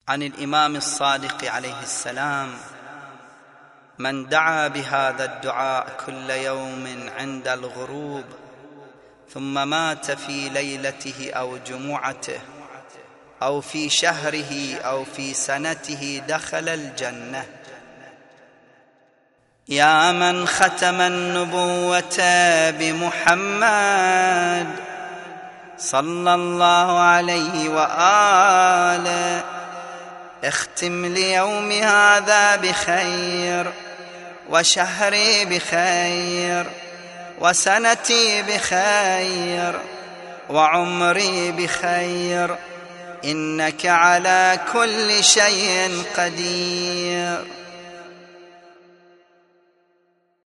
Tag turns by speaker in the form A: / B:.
A: عن الإمام الصادق عليه السلام: من دعا بهذا الدعاء كل يوم عند الغروب ثم مات في ليلته أو جمعته أو في شهره أو في سنته دخل الجنة. يا من ختم النبوة بمحمد صلى الله عليه وآله، اختم ليوم هذا بخير، وشهري بخير، وسنتي بخير، وعمري بخير، إنك على كل شيء قدير.